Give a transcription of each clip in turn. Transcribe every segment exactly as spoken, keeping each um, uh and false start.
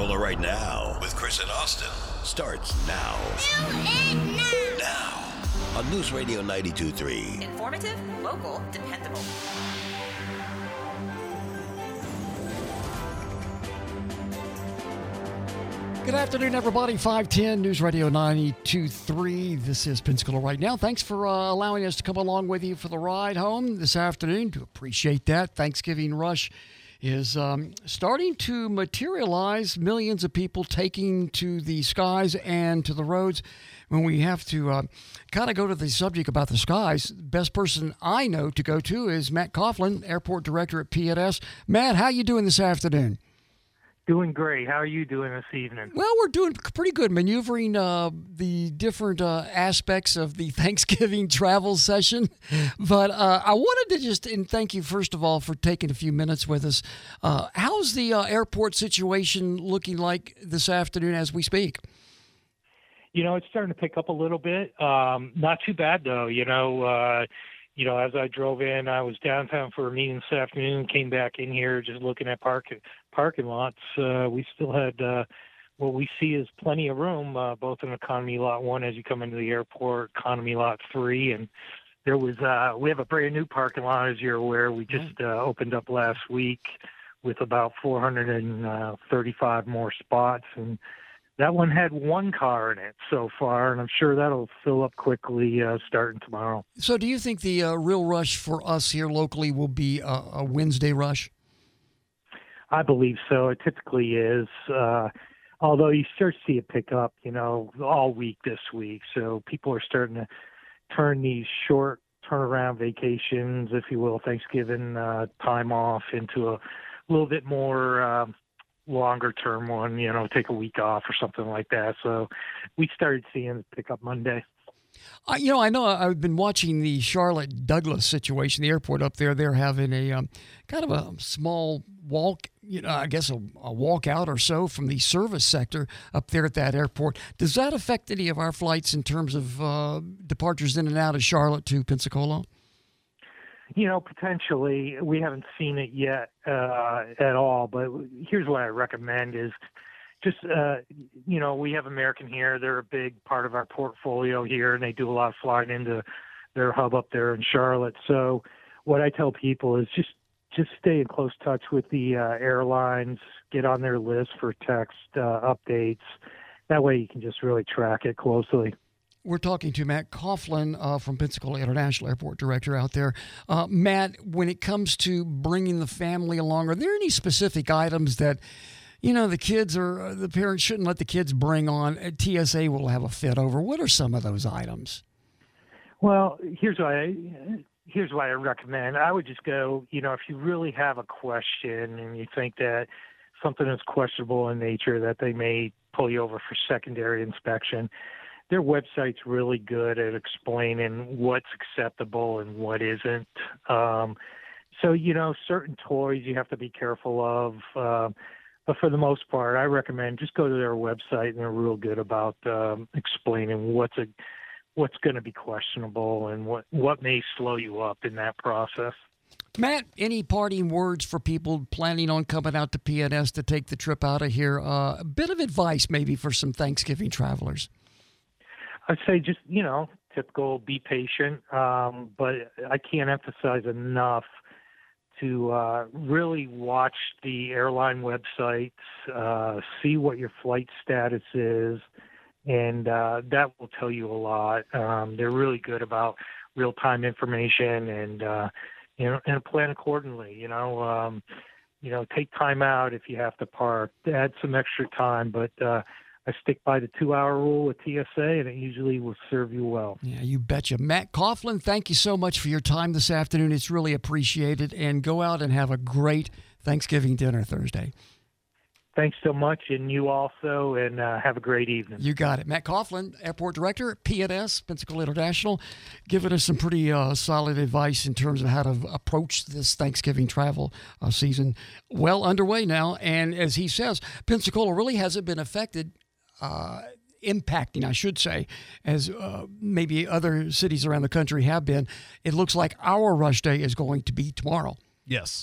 Pensacola right now with Chris and Austin starts now. Do it now. Now on News Radio ninety-two point three. Informative, local, dependable. Good afternoon, everybody. five ten News Radio ninety-two point three. This is Pensacola right now. Thanks for uh, allowing us to come along with you for the ride home this afternoon. Do appreciate that. Thanksgiving rush is um, starting to materialize. Millions of people taking to the skies and to the roads. When we have to uh, kind of go to the subject about the skies, the best person I know to go to is Matt Coughlin, Airport Director at P and S. Matt, how you doing this afternoon? Doing great. How are you doing this evening? Well, we're doing pretty good, maneuvering uh, the different uh, aspects of the Thanksgiving travel session. But uh, I wanted to just and thank you, first of all, for taking a few minutes with us. Uh, how's the uh, airport situation looking like this afternoon as we speak? You know, it's starting to pick up a little bit. Um, not too bad, though. You know, uh, you know, as I drove in, I was downtown for a meeting this afternoon, came back in here just looking at park, parking lots. Uh, we still had uh, what we see is plenty of room, uh, both in Economy Lot one as you come into the airport, Economy Lot three. And there was, uh, we have a brand new parking lot, as you're aware. We just uh, opened up last week with about four hundred thirty-five more spots. And that one had one car in it so far, and I'm sure that'll fill up quickly uh, starting tomorrow. So do you think the uh, real rush for us here locally will be a, a Wednesday rush? I believe so. It typically is, uh, although you start to see it pick up, you know, all week this week. So people are starting to turn these short turnaround vacations, if you will, Thanksgiving uh, time off into a little bit more uh, longer term one, you know, take a week off or something like that. So we started seeing it pick up Monday. Uh, you know, I know I've been watching the Charlotte Douglas situation, the airport up there. They're having a um, kind of a small walk, you know, I guess a, a walk out or so from the service sector up there at that airport. Does that affect any of our flights in terms of uh, departures in and out of Charlotte to Pensacola? You know, potentially. We haven't seen it yet uh, at all, but here's what I recommend is just, uh, you know, we have American here. They're a big part of our portfolio here, and they do a lot of flying into their hub up there in Charlotte. So what I tell people is just just stay in close touch with the uh, airlines, get on their list for text uh, updates. That way you can just really track it closely. We're talking to Matt Coughlin uh, from Pensacola International Airport Director out there. Uh, Matt, when it comes to bringing the family along, are there any specific items that, you know, the kids or the parents shouldn't let the kids bring on? T S A will have a fit over. What are some of those items? Well, here's what I, here's what I recommend. I would just go, you know, if you really have a question and you think that something is questionable in nature, that they may pull you over for secondary inspection, their website's really good at explaining what's acceptable and what isn't. Um, so, you know, certain toys you have to be careful of. Uh, but for the most part, I recommend just go to their website, and they're real good about um, explaining what's a what's going to be questionable and what, what may slow you up in that process. Matt, any parting words for people planning on coming out to P and S to take the trip out of here? Uh, a bit of advice maybe for some Thanksgiving travelers. I'd say just, you know, typical, be patient. Um, but I can't emphasize enough to uh, really watch the airline websites, uh, see what your flight status is, and uh, that will tell you a lot. Um, they're really good about real-time information and, uh, you know, and plan accordingly, you know. Um, you know, take time out if you have to park, add some extra time, but uh, I stick by the two-hour rule with T S A, and it usually will serve you well. Yeah, you betcha. Matt Coughlin, thank you so much for your time this afternoon. It's really appreciated. And go out and have a great Thanksgiving dinner Thursday. Thanks so much, and you also, and uh, have a great evening. You got it. Matt Coughlin, Airport Director at P and S, Pensacola International, giving us some pretty uh, solid advice in terms of how to approach this Thanksgiving travel uh, season. Well underway now, and as he says, Pensacola really hasn't been affected Uh, impacting, I should say, as uh, maybe other cities around the country have been. It looks like our rush day is going to be tomorrow. Yes.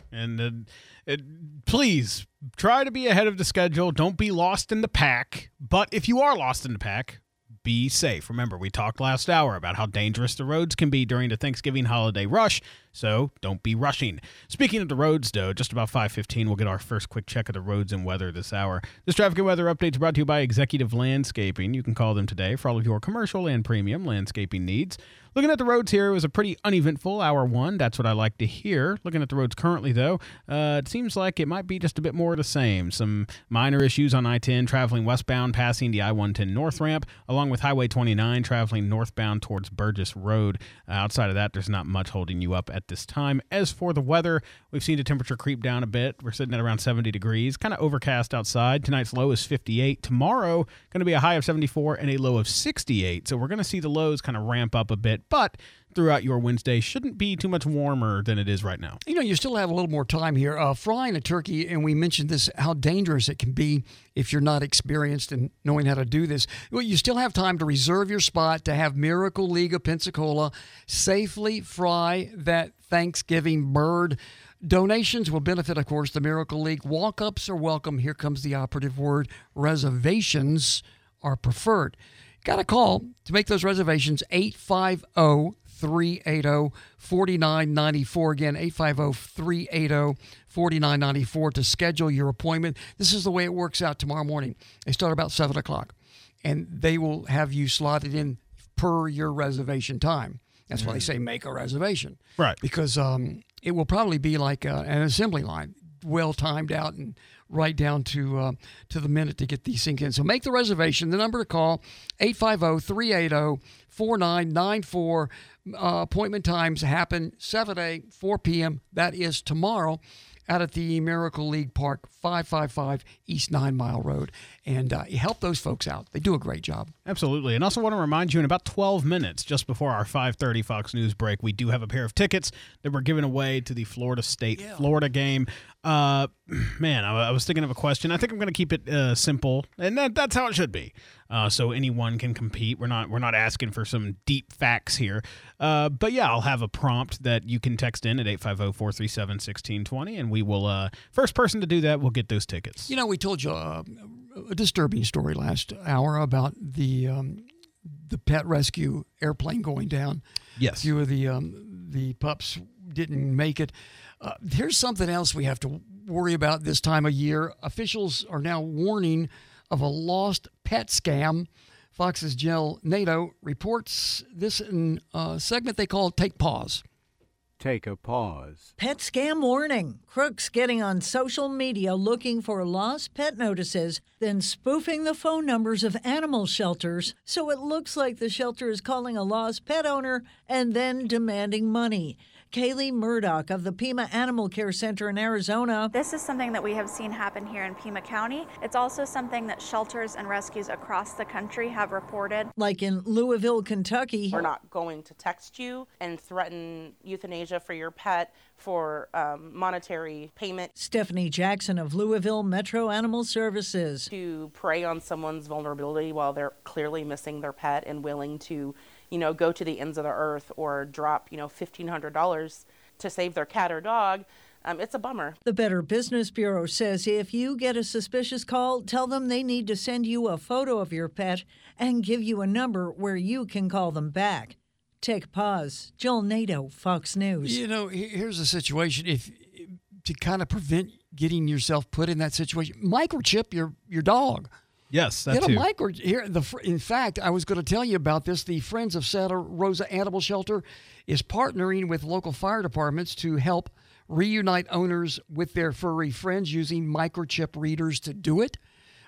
And uh, it, please try to be ahead of the schedule. Don't be lost in the pack. But if you are lost in the pack, be safe. Remember, we talked last hour about how dangerous the roads can be during the Thanksgiving holiday rush, so don't be rushing. Speaking of the roads, though, just about five fifteen, we'll get our first quick check of the roads and weather this hour. This traffic and weather update is brought to you by Executive Landscaping. You can call them today for all of your commercial and premium landscaping needs. Looking at the roads here, it was a pretty uneventful hour one. That's what I like to hear. Looking at the roads currently, though, uh, it seems like it might be just a bit more of the same. Some minor issues on I ten traveling westbound, passing the I one ten North ramp, along with Highway twenty-nine traveling northbound towards Burgess Road. Uh, outside of that, there's not much holding you up at this time. As for the weather, we've seen the temperature creep down a bit. We're sitting at around seventy degrees, kind of overcast outside. Tonight's low is fifty-eight. Tomorrow, going to be a high of seventy-four and a low of sixty-eight. So we're going to see the lows kind of ramp up a bit. But throughout your Wednesday shouldn't be too much warmer than it is right now. You know, you still have a little more time here. Uh, frying a turkey, and we mentioned this, how dangerous it can be if you're not experienced in knowing how to do this. Well, you still have time to reserve your spot to have Miracle League of Pensacola safely fry that Thanksgiving bird. Donations will benefit, of course, the Miracle League. Walk-ups are welcome. Here comes the operative word. Reservations are preferred. Got a call to make those reservations, eight five zero, three eight zero, four nine nine four. Again, eight five zero, three eight zero, four nine nine four to schedule your appointment. This is the way it works out tomorrow morning. They start about seven o'clock, and they will have you slotted in per your reservation time. That's why they say make a reservation. Right. Because um, it will probably be like uh, an assembly line, well timed out and right down to uh, to the minute to get these things in. So make the reservation. The number to call, eight five zero, three eight zero, four nine nine four. Uh, appointment times happen Saturday, four p.m. That is tomorrow out at the Miracle League Park, five five five East Nine Mile Road. And uh, help those folks out. They do a great job. Absolutely. And also want to remind you, in about twelve minutes, just before our five thirty Fox News break, we do have a pair of tickets that we're giving away to the Florida State-Florida yeah. game. Uh, man, I, I was thinking of a question. I think I'm going to keep it uh, simple, and that, that's how it should be. Uh, so anyone can compete. We're not we're not asking for some deep facts here. Uh, but yeah, I'll have a prompt that you can text in at eight five zero, four three seven, one six two zero, and we will, uh, first person to do that will get those tickets. You know, we told you uh, a disturbing story last hour about the um, the pet rescue airplane going down. Yes. A few of the, um, the pups didn't make it. Uh, here's something else we have to worry about this time of year. Officials are now warning of a lost pet scam. Fox's Jill Nato reports this in a segment they call Take Pause. Take a pause. Pet scam warning. Crooks getting on social media looking for lost pet notices, then spoofing the phone numbers of animal shelters so it looks like the shelter is calling a lost pet owner and then demanding money. Kaylee Murdoch of the Pima Animal Care Center in Arizona. This is something that we have seen happen here in Pima County. It's also something that shelters and rescues across the country have reported. Like in Louisville, Kentucky. We're not going to text you and threaten euthanasia for your pet for um, monetary payment. Stephanie Jackson of Louisville Metro Animal Services. To prey on someone's vulnerability while they're clearly missing their pet and willing to, you know, go to the ends of the earth or drop, you know, fifteen hundred dollars to save their cat or dog. Um, it's a bummer. The Better Business Bureau says if you get a suspicious call, tell them they need to send you a photo of your pet and give you a number where you can call them back. Take pause. Joel Nato, Fox News. You know, here's a situation. If to kind of prevent getting yourself put in that situation, microchip your your dog. Yes, that Get too. a micro here. The in fact, I was going to tell you about this. The Friends of Santa Rosa Animal Shelter is partnering with local fire departments to help reunite owners with their furry friends using microchip readers to do it.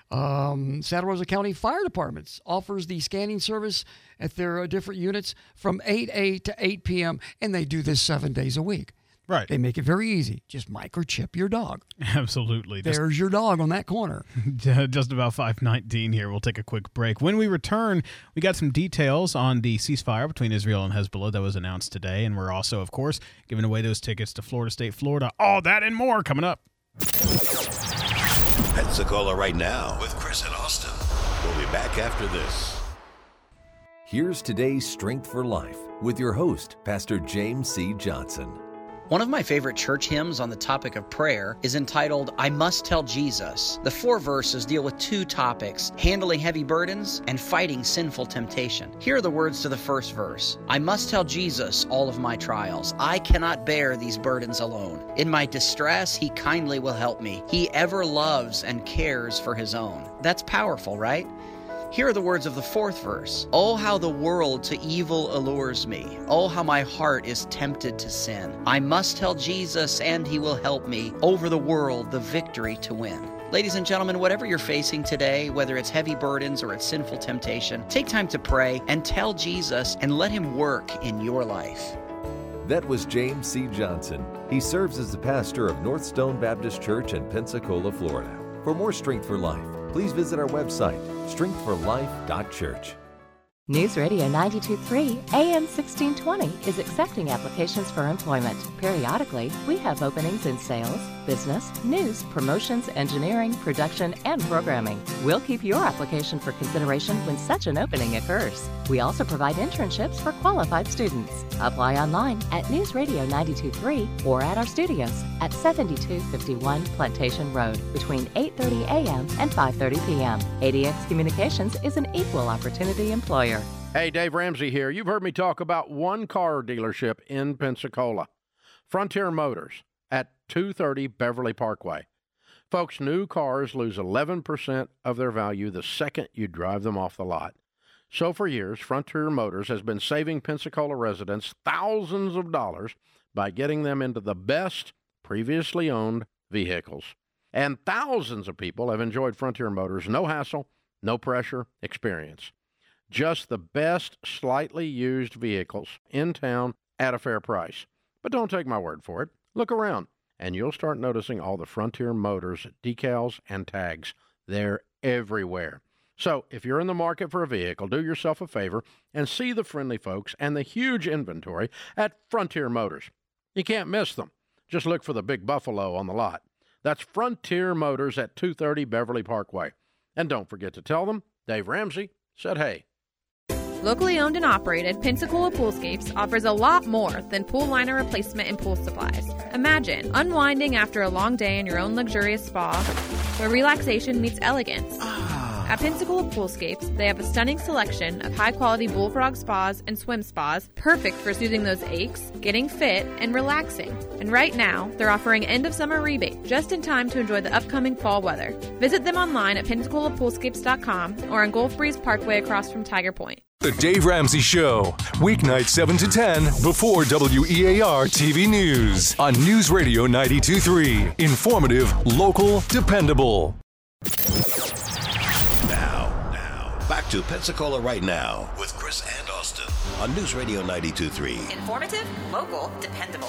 Um, Santa Rosa County Fire Departments offers the scanning service at their uh, different units from eight a.m. to eight p.m., and they do this seven days a week. Right. They make it very easy. Just microchip your dog. Absolutely. There's Just, your dog on that corner. Just about five nineteen here. We'll take a quick break. When we return, we got some details on the ceasefire between Israel and Hezbollah that was announced today, and we're also, of course, giving away those tickets to Florida State, Florida. All that and more coming up. Pensacola Right Now with Chris and Austin. We'll be back after this. Here's today's Strength for Life with your host, Pastor James C. Johnson. One of my favorite church hymns on the topic of prayer is entitled, I Must Tell Jesus. The four verses deal with two topics, handling heavy burdens and fighting sinful temptation. Here are the words to the first verse. I must tell Jesus all of my trials. I cannot bear these burdens alone. In my distress, he kindly will help me. He ever loves and cares for his own. That's powerful, right? Here are the words of the fourth verse. Oh, how the world to evil allures me. Oh, how my heart is tempted to sin. I must tell Jesus and he will help me over the world the victory to win. Ladies and gentlemen, whatever you're facing today, whether it's heavy burdens or it's sinful temptation, take time to pray and tell Jesus and let him work in your life. That was James C. Johnson. He serves as the pastor of North Stone Baptist Church in Pensacola, Florida. For more Strength for Life, please visit our website, strength for life dot church. News Radio ninety-two point three A M sixteen twenty is accepting applications for employment. Periodically, we have openings in sales, business, news, promotions, engineering, production, and programming. We'll keep your application for consideration when such an opening occurs. We also provide internships for qualified students. Apply online at News Radio ninety-two point three or at our studios at seventy-two fifty-one Plantation Road between eight thirty a m and five thirty p m A D X Communications is an equal opportunity employer. Hey, Dave Ramsey here. You've heard me talk about one car dealership in Pensacola, Frontier Motors at two thirty Beverly Parkway. Folks, new cars lose eleven percent of their value the second you drive them off the lot. So for years, Frontier Motors has been saving Pensacola residents thousands of dollars by getting them into the best previously owned vehicles. And thousands of people have enjoyed Frontier Motors' no hassle, no pressure experience. Just the best slightly used vehicles in town at a fair price. But don't take my word for it. Look around, and you'll start noticing all the Frontier Motors decals and tags. They're everywhere. So if you're in the market for a vehicle, do yourself a favor and see the friendly folks and the huge inventory at Frontier Motors. You can't miss them. Just look for the big buffalo on the lot. That's Frontier Motors at two thirty Beverly Parkway. And don't forget to tell them Dave Ramsey said hey. Locally owned and operated, Pensacola Poolscapes offers a lot more than pool liner replacement and pool supplies. Imagine unwinding after a long day in your own luxurious spa, where relaxation meets elegance. At Pensacola Poolscapes, they have a stunning selection of high-quality bullfrog spas and swim spas, perfect for soothing those aches, getting fit, and relaxing. And right now, they're offering end-of-summer rebate, just in time to enjoy the upcoming fall weather. Visit them online at pensacola poolscapes dot com or on Gulf Breeze Parkway across from Tiger Point. The Dave Ramsey Show, weeknights seven to ten before W E A R T V News on News Radio ninety-two point three. Informative, local, dependable. Now, now, back to Pensacola Right Now with Chris and Austin on News Radio ninety-two point three. Informative, local, dependable.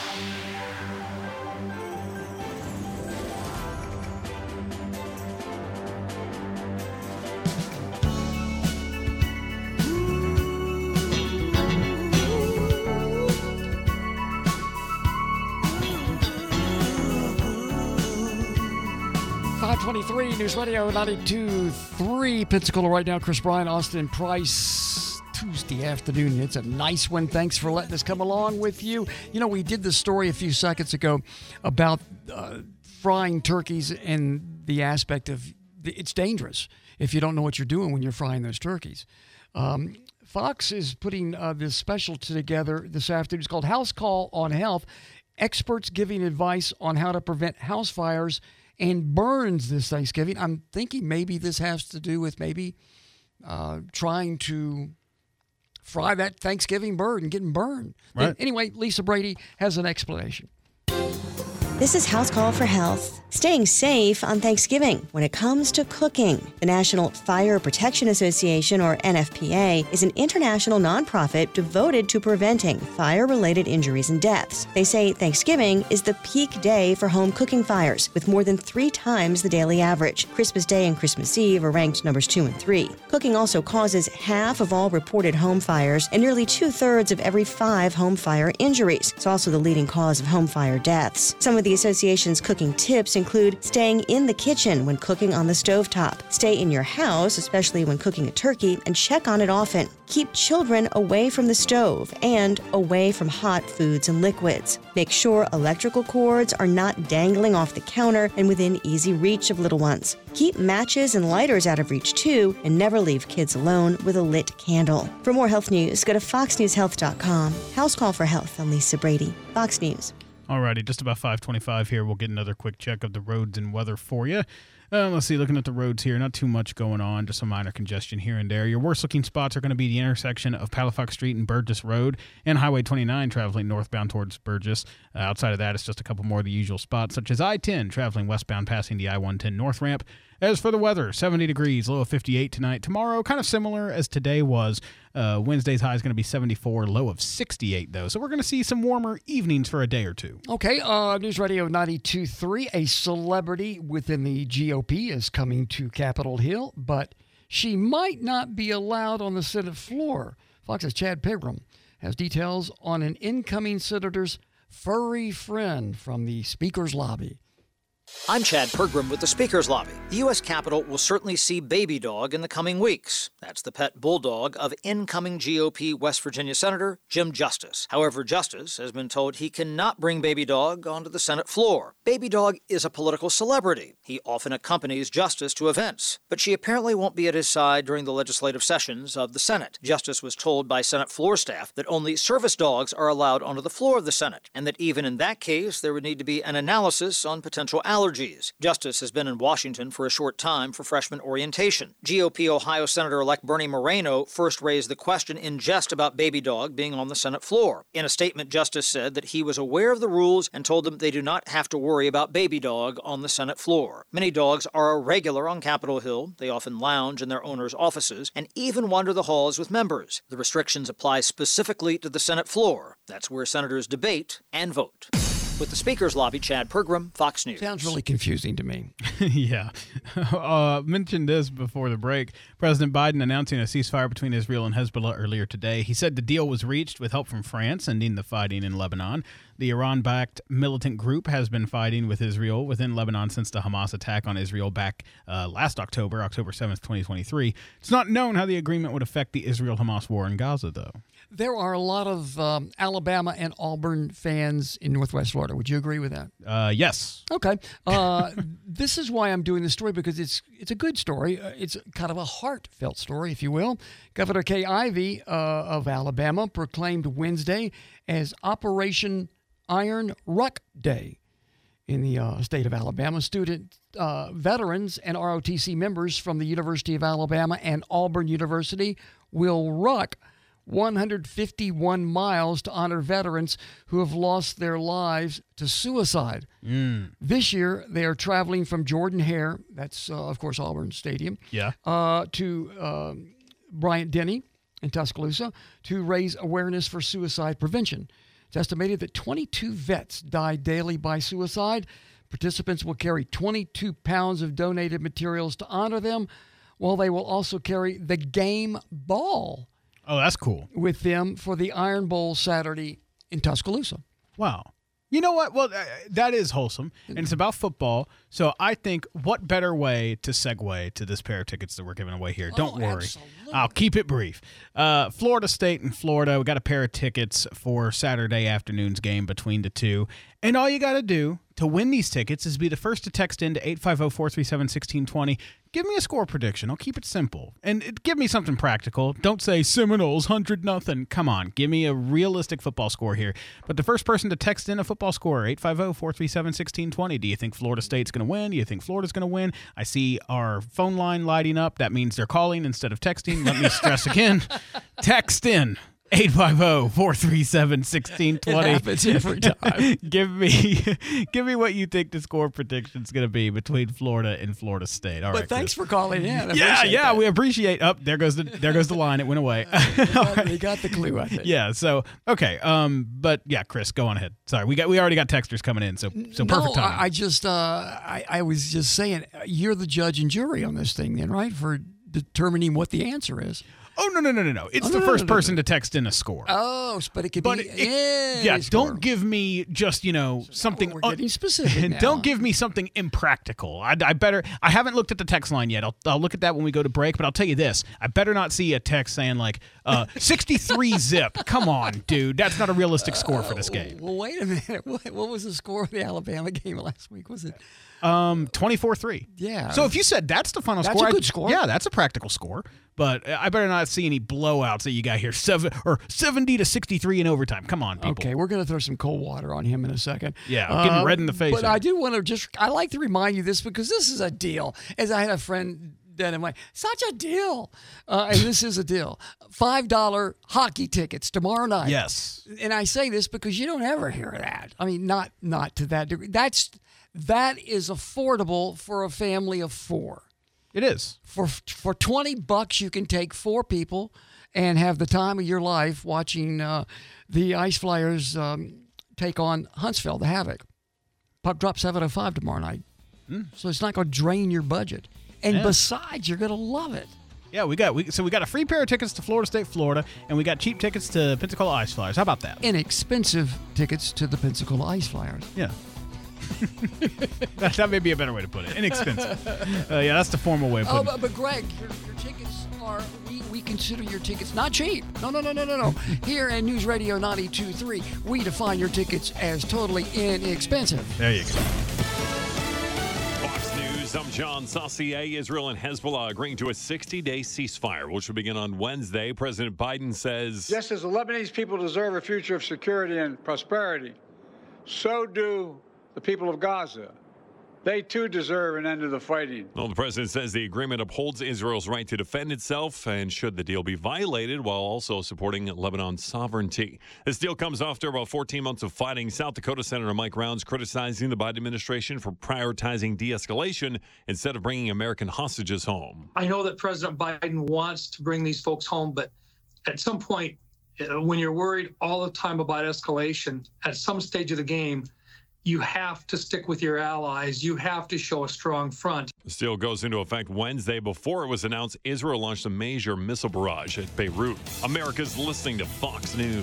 five twenty-three News Radio ninety-two point three. Pensacola Right Now. Chris Bryan, Austin Price. Tuesday afternoon. It's a nice one. Thanks for letting us come along with you. You know, we did this story a few seconds ago about uh, frying turkeys and the aspect of it's dangerous if you don't know what you're doing when you're frying those turkeys. Um, Fox is putting uh, this special together this afternoon. It's called House Call on Health. Experts giving advice on how to prevent house fires and burns this Thanksgiving. I'm thinking maybe this has to do with maybe uh, trying to fry that Thanksgiving bird and getting burned. Right. Anyway, Lisa Brady has an explanation. This is House Call for Health. Staying safe on Thanksgiving when it comes to cooking. The National Fire Protection Association, or N F P A, is an international nonprofit devoted to preventing fire-related injuries and deaths. They say Thanksgiving is the peak day for home cooking fires, with more than three times the daily average. Christmas Day and Christmas Eve are ranked numbers two and three. Cooking also causes half of all reported home fires and nearly two-thirds of every five home fire injuries. It's also the leading cause of home fire deaths. Some of of the association's cooking tips include staying in the kitchen when cooking on the stovetop, stay in your house, especially when cooking a turkey, and check on it often. Keep children away from the stove and away from hot foods and liquids. Make sure electrical cords are not dangling off the counter and within easy reach of little ones. Keep matches and lighters out of reach too, and never leave kids alone with a lit candle. For more health news, go to fox news health dot com. House Call for Health. I'm Lisa Brady, Fox News. Alrighty, just about five twenty-five here. We'll get another quick check of the roads and weather for you. Uh, let's see, looking at the roads here, not too much going on, just some minor congestion here and there. Your worst-looking spots are going to be the intersection of Palafox Street and Burgess Road and Highway twenty-nine traveling northbound towards Burgess. Uh, outside of that, it's just a couple more of the usual spots, such as I ten traveling westbound passing the I one ten north ramp. As for the weather, seventy degrees, low of fifty-eight tonight. Tomorrow, kind of similar as today was. Uh, Wednesday's high is going to be seventy-four, low of sixty-eight, though. So we're going to see some warmer evenings for a day or two. Okay, uh, News Radio ninety-two point three, a celebrity within the G O P is coming to Capitol Hill, but she might not be allowed on the Senate floor. Fox's Chad Pegram has details on an incoming senator's furry friend from the Speaker's Lobby. I'm Chad Pegram with the Speaker's Lobby. The U S Capitol will certainly see Baby Dog in the coming weeks. That's the pet bulldog of incoming G O P West Virginia Senator Jim Justice. However, Justice has been told he cannot bring Baby Dog onto the Senate floor. Baby Dog is a political celebrity. He often accompanies Justice to events, but she apparently won't be at his side during the legislative sessions of the Senate. Justice was told by Senate floor staff that only service dogs are allowed onto the floor of the Senate, and that even in that case, there would need to be an analysis on potential allergies. Justice has been in Washington for a short time for freshman orientation. G O P Ohio Senator-elect Bernie Moreno first raised the question in jest about Baby Dog being on the Senate floor. In a statement, Justice said that he was aware of the rules and told them they do not have to worry about Baby Dog on the Senate floor. Many dogs are a regular on Capitol Hill. They often lounge in their owners' offices and even wander the halls with members. The restrictions apply specifically to the Senate floor. That's where senators debate and vote. With the Speaker's Lobby, Chad Pegram, Fox News. Sounds really confusing to me. yeah. Uh, mentioned this before the break. President Biden announcing a ceasefire between Israel and Hezbollah earlier today. He said the deal was reached with help from France, ending the fighting in Lebanon. The Iran-backed militant group has been fighting with Israel within Lebanon since the Hamas attack on Israel back uh, last October, October seventh, twenty twenty-three. It's not known how the agreement would affect the Israel-Hamas war in Gaza, though. There are a lot of um, Alabama and Auburn fans in Northwest Florida. Would you agree with that? Uh, yes. Okay. Uh, this is why I'm doing this story, because it's it's a good story. Uh, it's kind of a heartfelt story, if you will. Governor Kay Ivey uh, of Alabama proclaimed Wednesday as Operation Iron Ruck Day in the uh, state of Alabama. Student uh, veterans and R O T C members from the University of Alabama and Auburn University will ruck one hundred fifty-one miles to honor veterans who have lost their lives to suicide. Mm. This year, they are traveling from Jordan-Hare, that's, uh, of course, Auburn Stadium, yeah, uh, to uh, Bryant-Denny in Tuscaloosa to raise awareness for suicide prevention. It's estimated that twenty-two vets die daily by suicide. Participants will carry twenty-two pounds of donated materials to honor them, while they will also carry the game ball. Oh, that's cool. With them for the Iron Bowl Saturday in Tuscaloosa. Wow. You know what? Well, uh, that is wholesome, and it's about football. So I think what better way to segue to this pair of tickets that we're giving away here? Don't oh, worry. Absolutely. I'll keep it brief. Uh, Florida State and Florida, we got a pair of tickets for Saturday afternoon's game between the two. And all you got to do to win these tickets is be the first to text in to eight five zero, four three seven, one six two zero. Give me a score prediction. I'll keep it simple. And it, give me something practical. Don't say Seminoles, one hundred nothing. Come on. Give me a realistic football score here. But the first person to text in a football score, eight five zero, four three seven, one six two zero. Do you think Florida State's going to win? Do you think Florida's going to win? I see our phone line lighting up. That means they're calling instead of texting. Let me stress again. Text in. eight five zero, four three seven, one six two zero. It happens every time. give me give me what you think the score prediction is going to be between Florida and Florida State. All but right, thanks Chris. for calling in. I yeah, yeah, that. we appreciate. Up oh, there goes the there goes the line. It went away. Uh, you, got, you got the clue, I think. Yeah. So okay. Um. But yeah, Chris, go on ahead. Sorry, we got we already got texters coming in. So so no, perfect time. I, I just uh I, I was just saying you're the judge and jury on this thing, then, right? For determining what the answer is. Oh, no, no, no, no, no. It's Oh, the no, no, first no, no, person no. to text in a score. Oh, but it could But be it- any Yeah, score. don't give me just, you know, something. We're getting specific now. Don't give me something impractical. I, I better. I haven't looked at the text line yet. I'll, I'll look at that when we go to break. But I'll tell you this: I better not see a text saying like uh, sixty-three zip. Come on, dude. That's not a realistic score for this game. Well, wait a minute. What, what was the score of the Alabama game last week? Was it? Um, twenty-four three. Yeah. So if you said that's the final That's score, a good I- score. Yeah, that's a practical score. But I better not see any blowouts that you got here. Seven or seventy to sixty-three in overtime. Come on, people. Okay, we're going to throw some cold water on him in a second. Yeah, I'm getting Uh, red in the face But here. I do want to just, I like to remind you this because this is a deal. As I had a friend that I'm like, such a deal. Uh, and this is a deal. five dollar hockey tickets tomorrow night. Yes. And I say this because you don't ever hear that. I mean, not not to that degree. That's, that is affordable for a family of four. It is. For for twenty bucks, you can take four people and have the time of your life watching uh, the Ice Flyers um, take on Huntsville, the Havoc. Puck drop seven oh five tomorrow night. Mm. So it's not going to drain your budget. And Yeah. besides, you're going to love it. Yeah, we got we so we got a free pair of tickets to Florida State, Florida, and we got cheap tickets to Pensacola Ice Flyers. How about that? Inexpensive tickets to the Pensacola Ice Flyers. Yeah. that, that may be a better way to put it. Inexpensive. Uh, yeah, that's the formal way of Oh, putting but, but Greg, your, your tickets are, we, we consider your tickets not cheap. No, no, no, no, no, no. Here at News Radio ninety-two point three, we define your tickets as totally inexpensive. it. There you go. Fox News, I'm John Saucier. Israel and Hezbollah agreeing to a sixty-day ceasefire, which will begin on Wednesday. President Biden says, Just as the Lebanese people deserve a future of security and prosperity, so do the people of Gaza. They too deserve an end to the fighting. well, the president says the agreement upholds Israel's right to defend itself and should the deal be violated, while also supporting Lebanon's sovereignty. This deal comes after about fourteen months of fighting. South Dakota Senator Mike Rounds criticizing the Biden administration for prioritizing de-escalation instead of bringing American hostages home. I know that President Biden wants to bring these folks home, but at some point, uh, when you're worried all the time about escalation, at some stage of the game, you have to stick with your allies. You have to show a strong front. The deal goes into effect Wednesday. Before it was announced, Israel launched a major missile barrage at Beirut. America's listening to Fox News.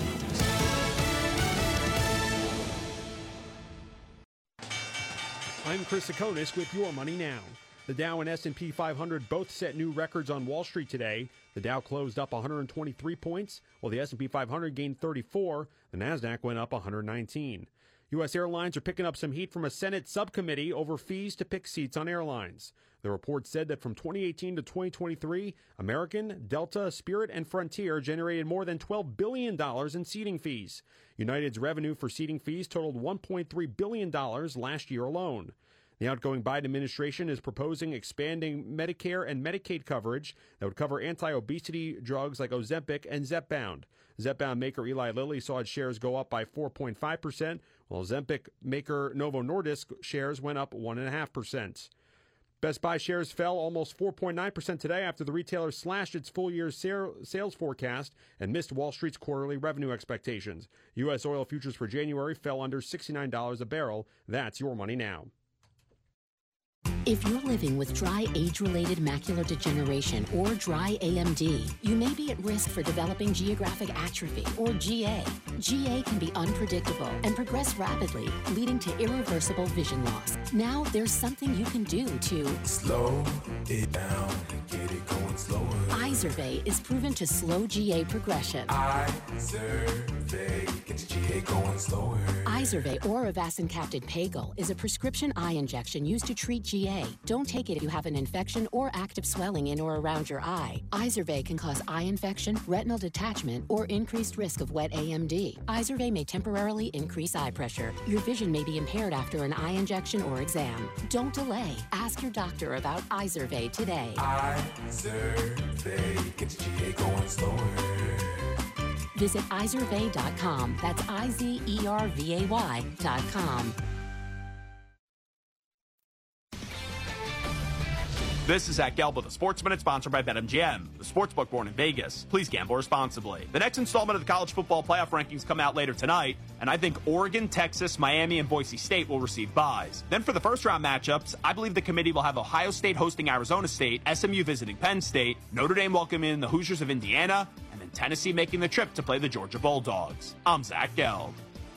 I'm Chris Akonis with Your Money Now. The Dow and S and P five hundred both set new records on Wall Street today. The Dow closed up one hundred twenty-three points, while the S and P five hundred gained thirty-four. The Nasdaq went up one hundred nineteen. U S airlines are picking up some heat from a Senate subcommittee over fees to pick seats on airlines. The report said that from twenty eighteen to twenty twenty-three, American, Delta, Spirit, and Frontier generated more than twelve billion dollars in seating fees. United's revenue for seating fees totaled one point three billion dollars last year alone. The outgoing Biden administration is proposing expanding Medicare and Medicaid coverage that would cover anti-obesity drugs like Ozempic and Zepbound. Zepbound maker Eli Lilly saw its shares go up by four point five percent, while Ozempic maker Novo Nordisk shares went up one point five percent. Best Buy shares fell almost four point nine percent today after the retailer slashed its full-year sales forecast and missed Wall Street's quarterly revenue expectations. U S oil futures for January fell under sixty-nine dollars a barrel. That's Your Money Now. If you're living with dry age-related macular degeneration or dry A M D, you may be at risk for developing geographic atrophy or G A. G A can be unpredictable and progress rapidly, leading to irreversible vision loss. Now there's something you can do to slow it down, get it going slower. Izervay is proven to slow G A progression. Izervay, get your G A going slower. Izervay or avacincaptad pagel is a prescription eye injection used to treat G A. Don't take it if you have an infection or active swelling in or around your eye. Izervay can cause eye infection, retinal detachment, or increased risk of wet A M D. Izervay may temporarily increase eye pressure. Your vision may be impaired after an eye injection or exam. Don't delay. Ask your doctor about Izervay today. Izervay, get your G A going slower. Visit izervay dot com. That's I Z E R V A Y dot com. This is Zach Gelb with a Sports Minute sponsored by BetMGM, the sportsbook born in Vegas. Please gamble responsibly. The next installment of the college football playoff rankings come out later tonight, and I think Oregon, Texas, Miami, and Boise State will receive byes. Then for the first round matchups, I believe the committee will have Ohio State hosting Arizona State, S M U visiting Penn State, Notre Dame welcoming the Hoosiers of Indiana, and then Tennessee making the trip to play the Georgia Bulldogs. I'm Zach Gelb.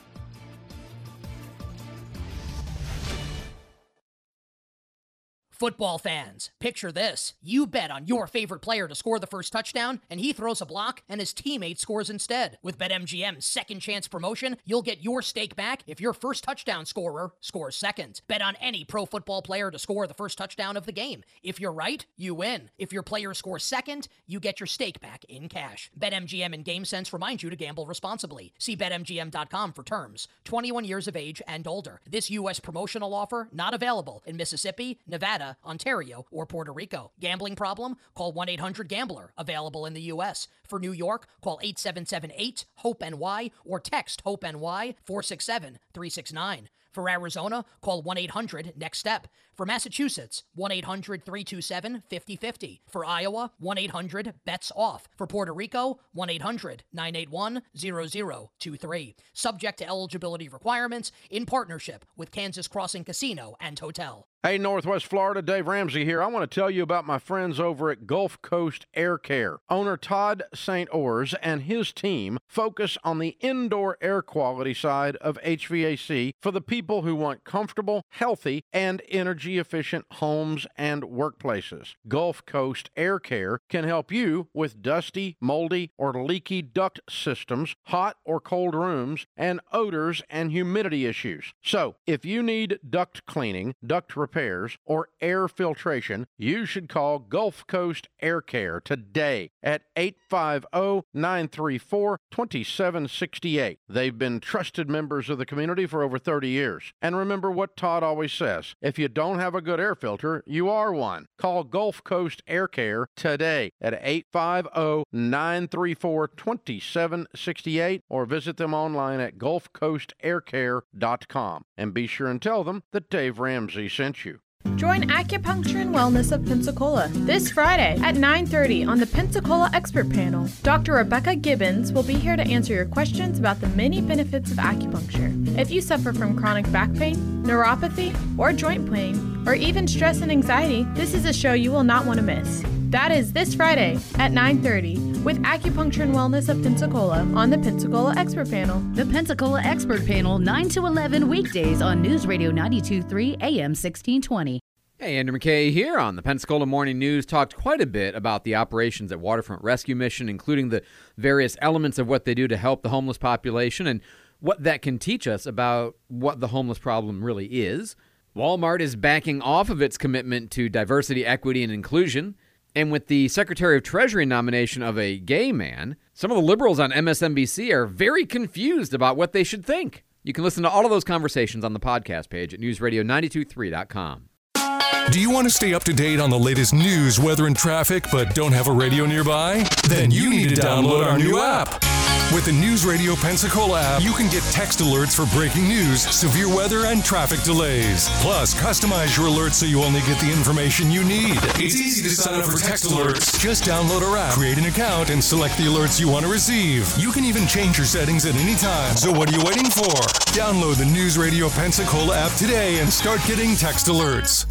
Football fans, picture this. You bet on your favorite player to score the first touchdown, and he throws a block, and his teammate scores instead. With BetMGM's second chance promotion, you'll get your stake back if your first touchdown scorer scores second. Bet on any pro football player to score the first touchdown of the game. If you're right, you win. If your player scores second, you get your stake back in cash. BetMGM and GameSense remind you to gamble responsibly. See Bet M G M dot com for terms. twenty-one years of age and older. This U S promotional offer not available in Mississippi, Nevada, Ontario, or Puerto Rico. Gambling problem? Call one eight hundred gambler. Available in the U S. For New York, call eight seven seven eight hope N Y or text HOPE-NY four six seven three six nine. For Arizona, call one eight hundred next step. For Massachusetts, one eight hundred three two seven five zero five zero. For Iowa, one eight hundred bets off. For Puerto Rico, one eight hundred nine eight one zero zero two three. Subject to eligibility requirements in partnership with Kansas Crossing Casino and Hotel. Hey, Northwest Florida, Dave Ramsey here. I want to tell you about my friends over at Gulf Coast Air Care. Owner Todd Saint Ors and his team focus on the indoor air quality side of H V A C for the people who want comfortable, healthy, and energy-efficient homes and workplaces. Gulf Coast Air Care can help you with dusty, moldy, or leaky duct systems, hot or cold rooms, and odors and humidity issues. So, if you need duct cleaning, duct repair, repairs, or air filtration, you should call Gulf Coast Air Care today at eight five zero, nine three four, two seven six eight. They've been trusted members of the community for over thirty years. And remember what Todd always says, if you don't have a good air filter, you are one. Call Gulf Coast Air Care today at eight five zero, nine three four, two seven six eight or visit them online at gulf coast air care dot com. And be sure and tell them that Dave Ramsey sent you. Join Acupuncture and Wellness of Pensacola this Friday at nine thirty on the Pensacola Expert Panel. Doctor Rebecca Gibbons will be here to answer your questions about the many benefits of acupuncture. If you suffer from chronic back pain, neuropathy, or joint pain, or even stress and anxiety, this is a show you will not want to miss. That is this Friday at nine thirty with Acupuncture and Wellness of Pensacola on the Pensacola Expert Panel. The Pensacola Expert Panel, nine to eleven weekdays on News Radio ninety-two point three A M sixteen twenty. Hey, Andrew McKay here on the Pensacola Morning News. Talked quite a bit about the operations at Waterfront Rescue Mission, including the various elements of what they do to help the homeless population and what that can teach us about what the homeless problem really is. Walmart is backing off of its commitment to diversity, equity, and inclusion. And with the Secretary of Treasury nomination of a gay man, some of the liberals on M S N B C are very confused about what they should think. You can listen to all of those conversations on the podcast page at news radio nine two three dot com. Do you want to stay up to date on the latest news, weather, and traffic, but don't have a radio nearby? Then you need to download our new app. With the News Radio Pensacola app, you can get text alerts for breaking news, severe weather, and traffic delays. Plus, customize your alerts so you only get the information you need. It's easy to sign up for text alerts. Just download our app, create an account, and select the alerts you want to receive. You can even change your settings at any time. So what are you waiting for? Download the News Radio Pensacola app today and start getting text alerts.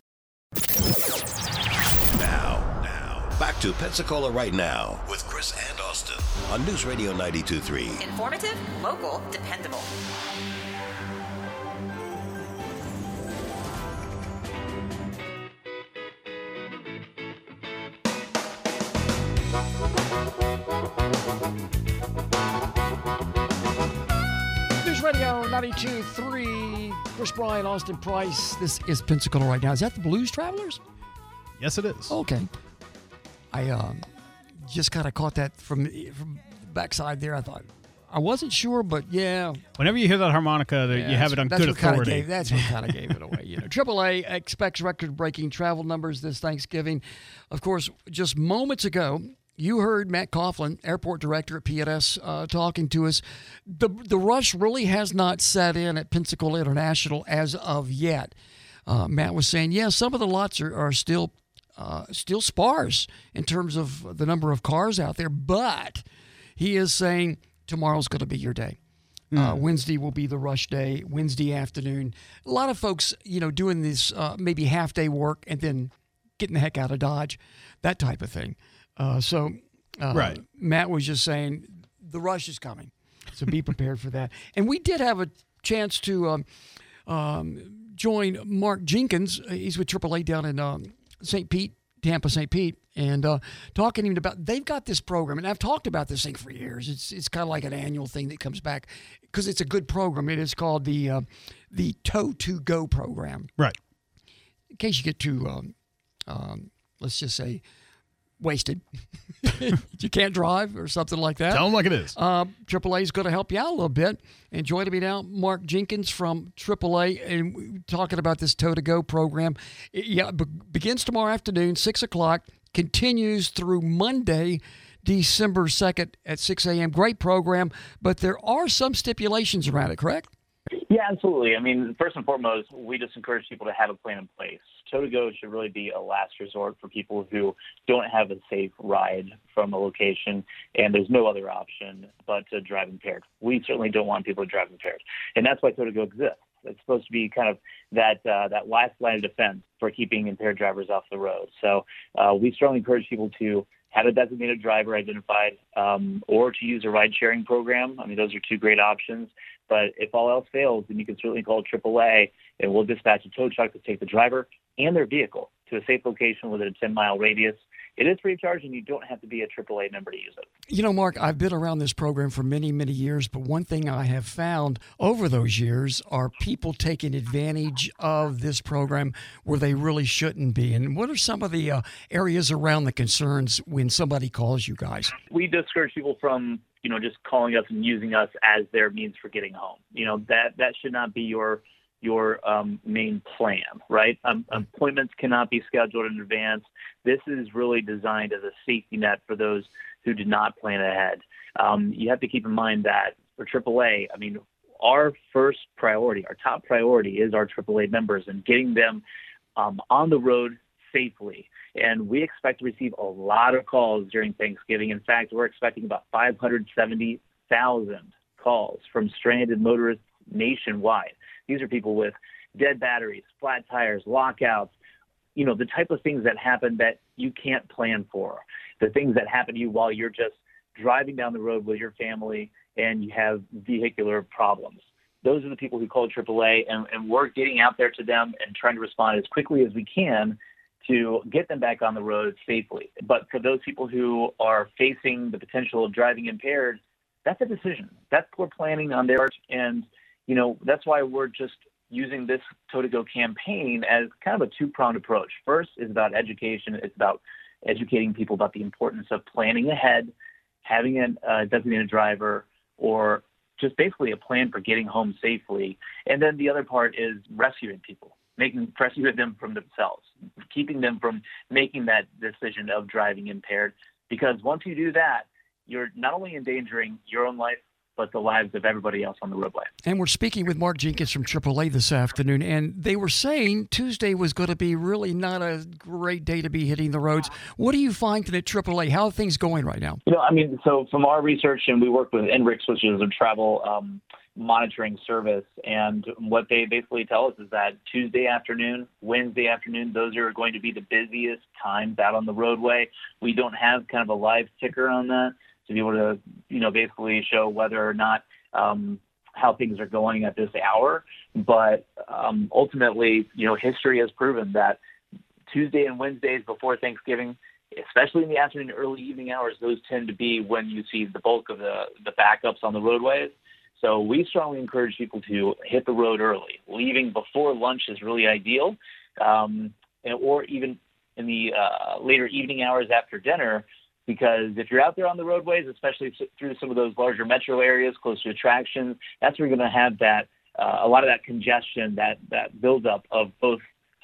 Now, now, back to Pensacola Right Now with Chris and Austin on News Radio ninety-two point three. Informative, local, dependable. News Radio ninety-two point three, Chris Bryan, Austin Price. This is Pensacola Right Now. Is that the Blues Travelers? Yes, it is. Okay. I um, just kind of caught that from, from the backside there. I thought, I wasn't sure, but yeah. Whenever you hear that harmonica, Yeah, you have it on that's good what kinda authority. Gave, that's what kind of gave it away. You know, triple A expects record-breaking travel numbers this Thanksgiving. Of course, just moments ago, you heard Matt Coughlin, airport director at P and S, uh, talking to us. The the rush really has not set in at Pensacola International as of yet. Uh, Matt was saying, yeah, some of the lots are, are still uh, still sparse in terms of the number of cars out there, but he is saying tomorrow's going to be your day. Mm. Uh, Wednesday will be the rush day, Wednesday afternoon. A lot of folks, you know, doing this uh, maybe half-day work and then getting the heck out of Dodge, that type of thing. Uh, so uh, right. Matt was just saying the rush is coming, so be prepared for that. And we did have a chance to um, um, join Mark Jenkins. He's with triple A down in um, Saint Pete, Tampa, Saint Pete, and uh, talking to him about, they've got this program, and I've talked about this thing for years. It's it's kind of like an annual thing that comes back because it's a good program. It is called the uh, the Tow to Go program. Right. In case you get too, um, um, let's just say, wasted, you can't drive or something like that. Tell them like it is. Uh, triple A is going to help you out a little bit. And joining me now, Mark Jenkins from triple A, and we're talking about this Tow to Go program. It, yeah, be- begins tomorrow afternoon, six o'clock, continues through Monday, December second at six a.m. Great program, but there are some stipulations around it, correct? Yeah, absolutely. I mean, first and foremost, we just encourage people to have a plan in place. Tow to Go should really be a last resort for people who don't have a safe ride from a location, and there's no other option but to drive impaired. We certainly don't want people to drive impaired, and that's why Tow to Go exists. It's supposed to be kind of that uh, that last line of defense for keeping impaired drivers off the road. So uh, we strongly encourage people to have a designated driver identified, um, or to use a ride-sharing program. I mean, those are two great options. But if all else fails, then you can certainly call triple A, and we'll dispatch a tow truck to take the driver and their vehicle to a safe location within a ten-mile radius. It is free of charge, and you don't have to be a triple A member to use it. You know, Mark, I've been around this program for many, many years, but one thing I have found over those years are people taking advantage of this program where they really shouldn't be. And what are some of the uh, areas around the concerns when somebody calls you guys? We discourage people from, you know, just calling us and using us as their means for getting home. You know, that, that should not be your your um, main plan, right? Um, appointments cannot be scheduled in advance. This is really designed as a safety net for those who did not plan ahead. Um, you have to keep in mind that for triple A, I mean, our first priority, our top priority is our triple A members and getting them um, on the road safely. And we expect to receive a lot of calls during Thanksgiving. In fact, we're expecting about five hundred seventy thousand calls from stranded motorists nationwide. These are people with dead batteries, flat tires, lockouts, you know, the type of things that happen that you can't plan for, the things that happen to you while you're just driving down the road with your family and you have vehicular problems. Those are the people who call triple A, and, and we're getting out there to them and trying to respond as quickly as we can to get them back on the road safely. But for those people who are facing the potential of driving impaired, that's a decision. That's poor planning on their part. And you know, that's why we're just using this Tow to Go campaign as kind of a two-pronged approach. First is about education. It's about educating people about the importance of planning ahead, having a uh, designated driver, or just basically a plan for getting home safely. And then the other part is rescuing people, making rescuing them from themselves, keeping them from making that decision of driving impaired. Because once you do that, you're not only endangering your own life, but the lives of everybody else on the roadway. And we're speaking with Mark Jenkins from triple A this afternoon, and they were saying Tuesday was going to be really not a great day to be hitting the roads. What are you finding at triple A? How are things going right now? You know, I mean, so from our research, and we work with INRIX, which is a travel um, monitoring service, and what they basically tell us is that Tuesday afternoon, Wednesday afternoon, those are going to be the busiest times out on the roadway. We don't have kind of a live ticker on that to be able to, you know, basically show whether or not um, how things are going at this hour. But um, ultimately, you know, history has proven that Tuesday and Wednesdays before Thanksgiving, especially in the afternoon, early evening hours, those tend to be when you see the bulk of the, the backups on the roadways. So we strongly encourage people to hit the road early. Leaving before lunch is really ideal, um, or even in the uh, later evening hours after dinner, because if you're out there on the roadways, especially through some of those larger metro areas close to attractions, that's where you're going to have that uh, a lot of that congestion, that that buildup of both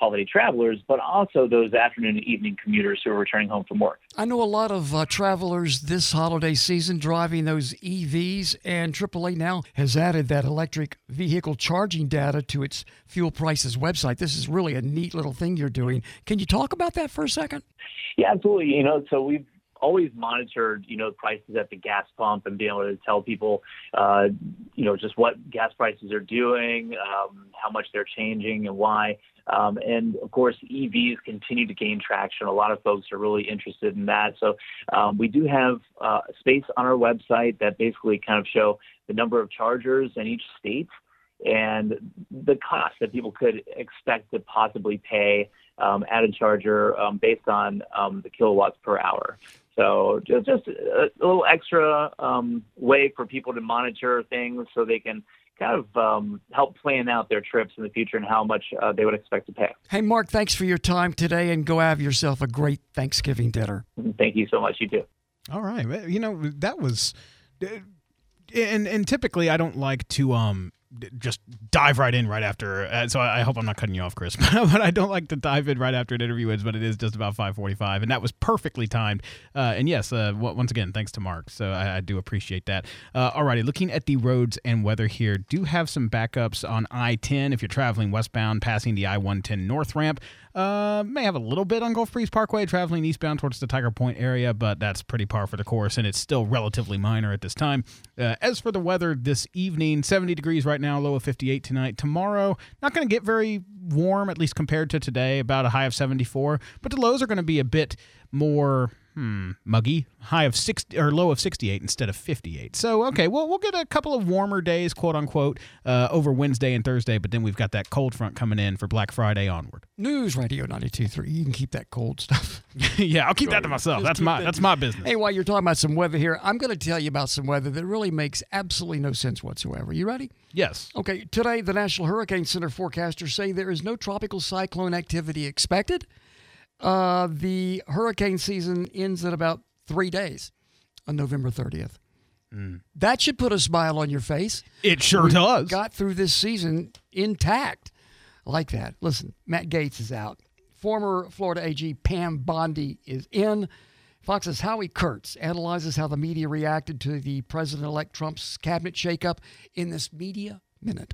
holiday travelers, but also those afternoon and evening commuters who are returning home from work. I know a lot of uh, travelers this holiday season driving those E Vs, and triple A now has added that electric vehicle charging data to its fuel prices website. This is really a neat little thing you're doing. Can you talk about that for a second? Yeah, absolutely. You know, so we've always monitored, you know, prices at the gas pump and being able to tell people, uh, you know, just what gas prices are doing, um, how much they're changing and why. Um, and, of course, E Vs continue to gain traction. A lot of folks are really interested in that. So um, we do have uh, a space on our website that basically kind of show the number of chargers in each state and the cost that people could expect to possibly pay um, at a charger um, based on um, the kilowatts per hour. So just, just a, a little extra um, way for people to monitor things so they can kind of um, help plan out their trips in the future and how much uh, they would expect to pay. Hey, Mark, thanks for your time today, and go have yourself a great Thanksgiving dinner. Thank you so much. You too. All right. You know, that was and and typically I don't like to um just dive right in right after. Uh, so I, I hope I'm not cutting you off, Chris. But I don't like to dive in right after an interview ends, but it is just about five forty-five, and that was perfectly timed. Uh, and yes, uh, w- once again, thanks to Mark. So I, I do appreciate that. Uh, all righty, looking at the roads and weather here, do have some backups on I ten if you're traveling westbound, passing the I one ten north ramp. Uh, may have a little bit on Gulf Breeze Parkway traveling eastbound towards the Tiger Point area, but that's pretty par for the course, and it's still relatively minor at this time. Uh, as for the weather this evening, seventy degrees right now, low of fifty-eight tonight. Tomorrow, not going to get very warm, at least compared to today, about a high of seventy-four, but the lows are going to be a bit more hmm, muggy, high of sixty or low of sixty-eight instead of fifty-eight. So, okay, well, we'll get a couple of warmer days, quote unquote, uh, over Wednesday and Thursday, but then we've got that cold front coming in for Black Friday onward. News Radio ninety-two point three. You can keep that cold stuff. Yeah, I'll keep that to myself. Just That's keep my that- that's my business. Hey, while you're talking about some weather here, I'm going to tell you about some weather that really makes absolutely no sense whatsoever. You ready? Yes. Okay, today the National Hurricane Center forecasters say there is no tropical cyclone activity expected. Uh, the hurricane season ends in about three days on November thirtieth. Mm. That should put a smile on your face. It sure We does. Got through this season intact. I like that. Listen, Matt Gaetz is out. Former Florida A G Pam Bondi is in. Fox's Howie Kurtz analyzes how the media reacted to the President-elect Trump's cabinet shakeup in this Media Minute.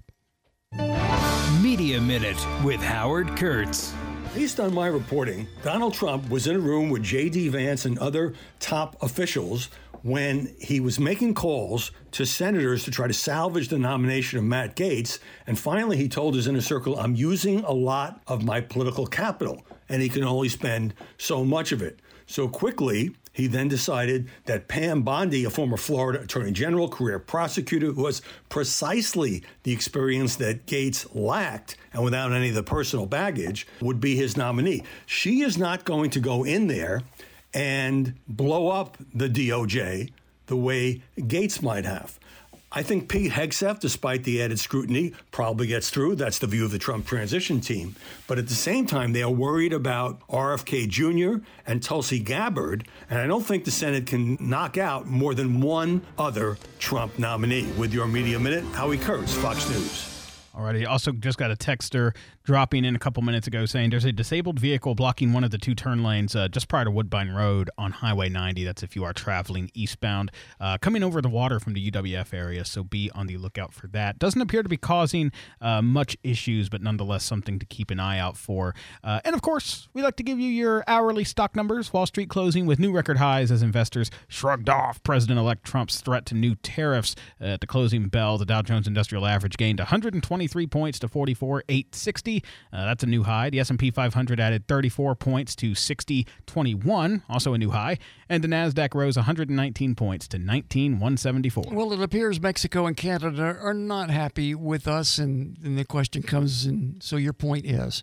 Media Minute with Howard Kurtz. Based on my reporting, Donald Trump was in a room with J D. Vance and other top officials when he was making calls to senators to try to salvage the nomination of Matt Gaetz. And finally, he told his inner circle, I'm using a lot of my political capital, and he can only spend so much of it. So quickly, he then decided that Pam Bondi, a former Florida attorney general, career prosecutor, who has precisely the experience that Gaetz lacked and without any of the personal baggage, would be his nominee. She is not going to go in there and blow up the D O J the way Gaetz might have. I think Pete Hegseth, despite the added scrutiny, probably gets through. That's the view of the Trump transition team. But at the same time, they are worried about R F K Junior and Tulsi Gabbard, and I don't think the Senate can knock out more than one other Trump nominee. With your Media Minute, Howie Kurtz, Fox News. Alrighty. Also just got a texter dropping in a couple minutes ago saying there's a disabled vehicle blocking one of the two turn lanes uh, just prior to Woodbine Road on Highway ninety. That's if you are traveling eastbound, uh, coming over the water from the U W F area, so be on the lookout for that. Doesn't appear to be causing uh, much issues, but nonetheless something to keep an eye out for. Uh, and of course, we like to give you your hourly stock numbers. Wall Street closing with new record highs as investors shrugged off President-elect Trump's threat to new tariffs. Uh, at the closing bell, the Dow Jones Industrial Average gained one hundred twenty-three points to forty-four thousand eight hundred sixty. Uh, that's a new high. The S and P five hundred added thirty-four points to sixty twenty-one, also a new high. And the NASDAQ rose one hundred nineteen points to nineteen thousand one hundred seventy-four. Well, it appears Mexico and Canada are not happy with us, and, and the question comes, and so your point is.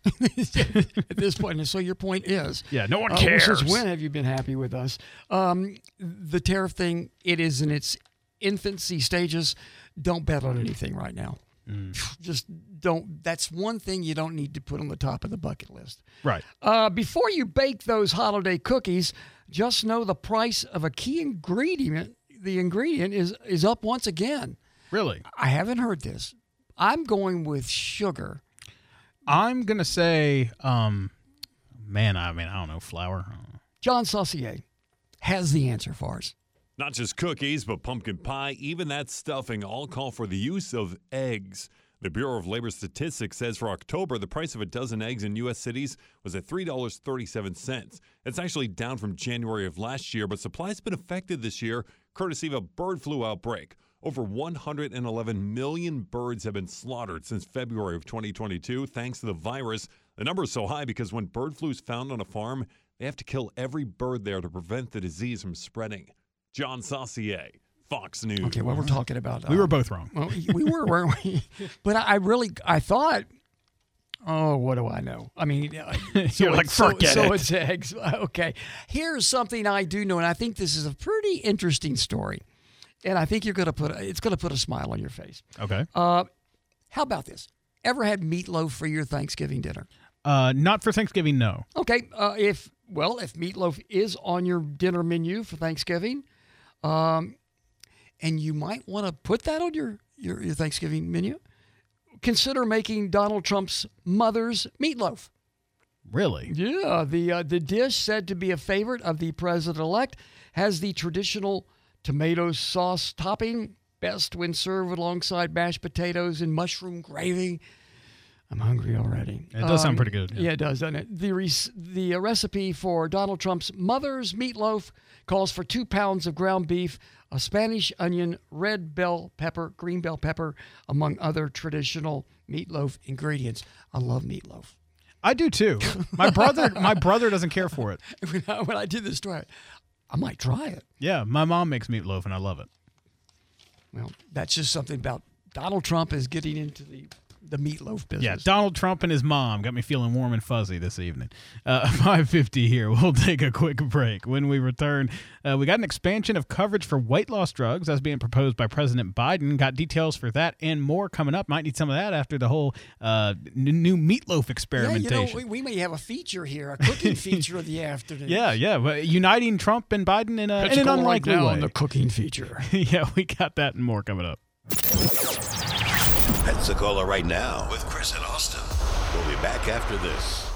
At this point, and so your point is. Yeah, no one uh, cares. Since when have you been happy with us? Um, the tariff thing, it is in its infancy stages. Don't bet on anything right now. Mm. Just don't. That's one thing you don't need to put on the top of the bucket list. Right. Uh, before you bake those holiday cookies, just know the price of a key ingredient, the ingredient is, is up once again. Really? I haven't heard this. I'm going with sugar. I'm going to say, um, man, I mean, I don't know, flour. I don't know. John Saucier has the answer for us. Not just cookies, but pumpkin pie, even that stuffing, all call for the use of eggs. The Bureau of Labor Statistics says for October, the price of a dozen eggs in U S cities was at three dollars and thirty-seven cents. It's actually down from January of last year, but supply has been affected this year courtesy of a bird flu outbreak. Over one hundred eleven million birds have been slaughtered since February of twenty twenty-two, thanks to the virus. The number is so high because when bird flu is found on a farm, they have to kill every bird there to prevent the disease from spreading. John Saucier, Fox News. Okay, well, we're talking about... Uh, we were both wrong. Well, we were, weren't we? But I really, I thought, oh, what do I know? I mean... Uh, so You're like, so, forget so it. it's eggs. Okay. Here's something I do know, and I think this is a pretty interesting story. And I think you're going to put, a, it's going to put a smile on your face. Okay. Uh, how about this? Ever had meatloaf for your Thanksgiving dinner? Uh, not for Thanksgiving, no. Okay. Uh, if, well, if meatloaf is on your dinner menu for Thanksgiving... Um, and you might want to put that on your, your, your Thanksgiving menu, consider making Donald Trump's mother's meatloaf. Really? Yeah. The, uh, the dish, said to be a favorite of the president-elect, has the traditional tomato sauce topping, best when served alongside mashed potatoes and mushroom gravy. I'm hungry already. It does um, sound pretty good. Yeah. yeah, it does, doesn't it? The, res- the uh, recipe for Donald Trump's mother's meatloaf calls for two pounds of ground beef, a Spanish onion, red bell pepper, green bell pepper, among other traditional meatloaf ingredients. I love meatloaf. I do too. My brother, my brother doesn't care for it. When I, when I did this try it, I might try it. Yeah, my mom makes meatloaf and I love it. Well, that's just something about Donald Trump is getting into the the meatloaf business. Yeah, Donald Trump and his mom got me feeling warm and fuzzy this evening. Uh, five fifty here. We'll take a quick break. When we return, uh, we got an expansion of coverage for weight loss drugs that's being proposed by President Biden. Got details for that and more coming up. Might need some of that after the whole uh, n- new meatloaf experimentation. Yeah, you know, we, we may have a feature here, a cooking feature of the afternoon. Yeah, yeah. But uniting Trump and Biden in, a, in an unlikely right way. On the cooking feature. Yeah, we got that and more coming up. Pensacola right now with Chris and Austin. We'll be back after this.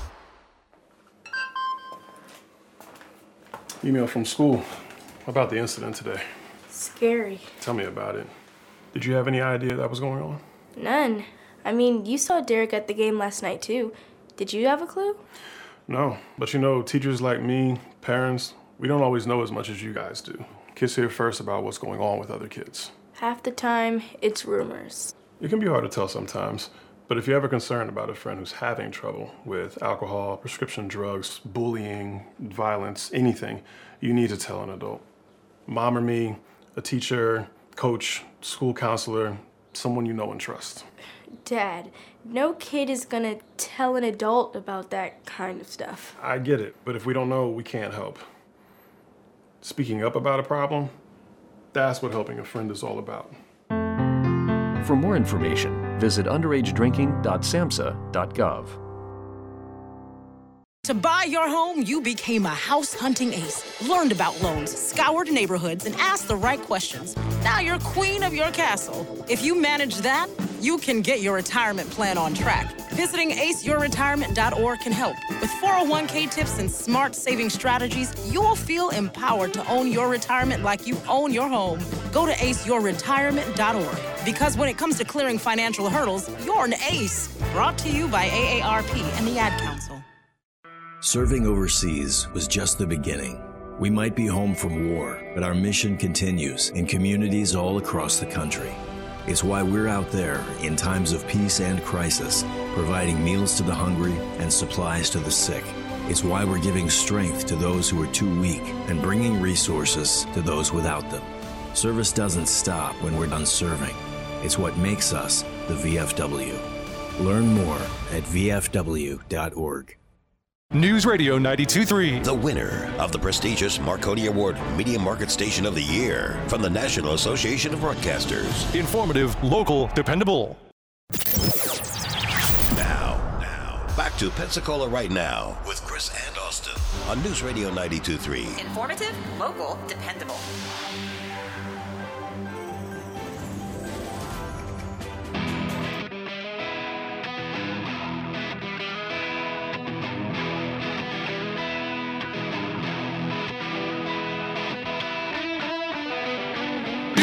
Email from school about the incident today. Scary. Tell me about it. Did you have any idea that was going on? None. I mean, you saw Derek at the game last night, too. Did you have a clue? No, but you know, teachers like me, parents, we don't always know as much as you guys do. Kids hear first about what's going on with other kids. Half the time, it's rumors. It can be hard to tell sometimes, but if you're ever concerned about a friend who's having trouble with alcohol, prescription drugs, bullying, violence, anything, you need to tell an adult. Mom or me, a teacher, coach, school counselor, someone you know and trust. Dad, no kid is gonna tell an adult about that kind of stuff. I get it, but if we don't know, we can't help. Speaking up about a problem, that's what helping a friend is all about. For more information, visit underage drinking dot samhsa dot gov. To buy your home, you became a house hunting ace. Learned about loans, scoured neighborhoods, and asked the right questions. Now you're queen of your castle. If you manage that, you can get your retirement plan on track. Visiting ace your retirement dot org can help. With four oh one k tips and smart saving strategies, you'll feel empowered to own your retirement like you own your home. Go to ace your retirement dot org. Because when it comes to clearing financial hurdles, you're an ace. Brought to you by A A R P and the Ad Council. Serving overseas was just the beginning. We might be home from war, but our mission continues in communities all across the country. It's why we're out there in times of peace and crisis, providing meals to the hungry and supplies to the sick. It's why we're giving strength to those who are too weak and bringing resources to those without them. Service doesn't stop when we're done serving. It's what makes us the V F W. Learn more at V F W dot org. News Radio ninety-two point three. The winner of the prestigious Marconi Award Media Market Station of the Year from the National Association of Broadcasters. Informative, local, dependable. Now, now, back to Pensacola Right Now with Chris and Austin on News Radio ninety-two point three. Informative, local, dependable.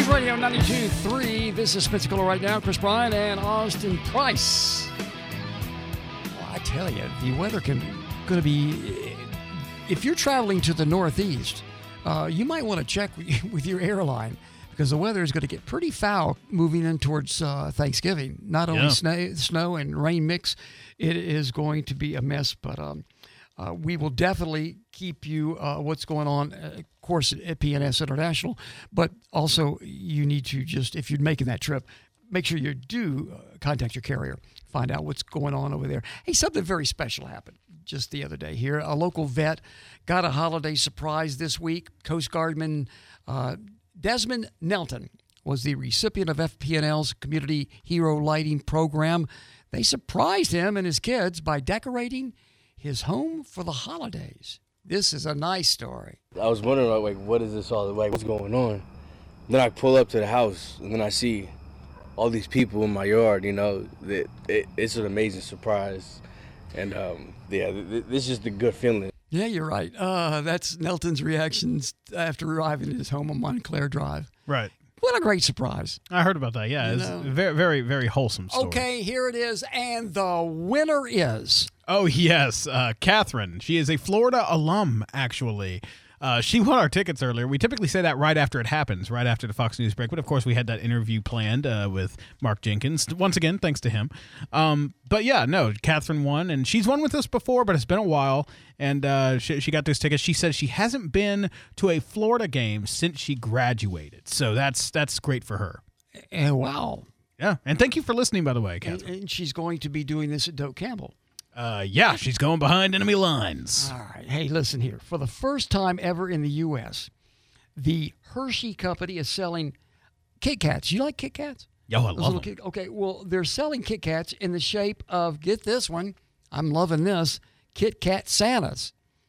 News Radio ninety-two point three. This is Pensacola right now. Chris Bryant and Austin Price. Well, I tell you, the weather can going to be. If you're traveling to the Northeast, uh, you might want to check with your airline because the weather is going to get pretty foul moving in towards uh, Thanksgiving. Not only Yeah. snow, snow and rain mix, it is going to be a mess. But um, uh, we will definitely keep you uh, what's going on. Uh, of course, at P N S International, but also you need to just, if you're making that trip, make sure you do uh, contact your carrier, find out what's going on over there. Hey, something very special happened just the other day here. A local vet got a holiday surprise this week. Coast Guardman uh, Desmond Nelton was the recipient of F P N L's Community Hero Lighting Program. They surprised him and his kids by decorating his home for the holidays. This is a nice story. I was wondering, like, what is this all like? What's going on? Then I pull up to the house, and then I see all these people in my yard. You know, that it, it's an amazing surprise, and um, yeah, th- this is just a good feeling. Yeah, you're right. Uh, that's Nelton's reactions after arriving at his home on Montclair Drive. Right. What a great surprise. I heard about that. Yeah, You it's know. a very, very, very wholesome story. Okay, here it is, and the winner is. Oh, yes. Uh, Catherine. She is a Florida alum, actually. Uh, she won our tickets earlier. We typically say that right after it happens, right after the Fox News break. But, of course, we had that interview planned uh, with Mark Jenkins. Once again, thanks to him. Um, but, yeah, no, Catherine won. And she's won with us before, but it's been a while. And uh, she, she got those tickets. She said she hasn't been to a Florida game since she graduated. So that's that's great for her. And wow. Yeah. And thank you for listening, by the way, And, Catherine. and she's going to be doing this at Doak Campbell. Uh, yeah, she's going behind enemy lines. All right. Hey, listen here. For the first time ever in the U S, the Hershey Company is selling Kit Kats. You like Kit Kats? Yo, I Those love little them. Kit- okay, well, they're selling Kit Kats in the shape of, get this one, I'm loving this, Kit Kat Santas.